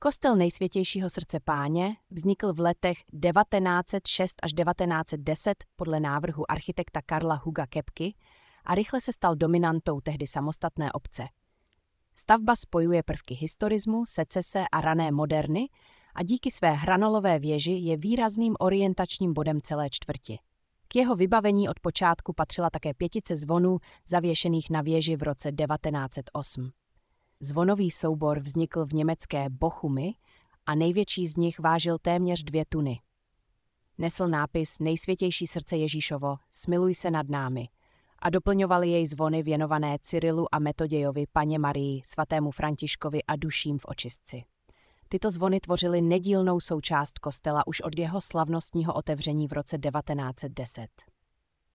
Kostel Nejsvětějšího srdce Páně vznikl v letech 1906 až 1910 podle návrhu architekta Karla Huga Kepky a rychle se stal dominantou tehdy samostatné obce. Stavba spojuje prvky historismu, secese a rané moderny a díky své hranolové věži je výrazným orientačním bodem celé čtvrti. K jeho vybavení od počátku patřila také 5 zvonů zavěšených na věži v roce 1908. Zvonový soubor vznikl v německé Bochumi a největší z nich vážil téměř 2 tuny. Nesl nápis Nejsvětější srdce Ježíšovo, smiluj se nad námi a doplňovaly jej zvony věnované Cyrilu a Metodějovi, Panně Marii, svatému Františkovi a duším v očistci. Tyto zvony tvořily nedílnou součást kostela už od jeho slavnostního otevření v roce 1910.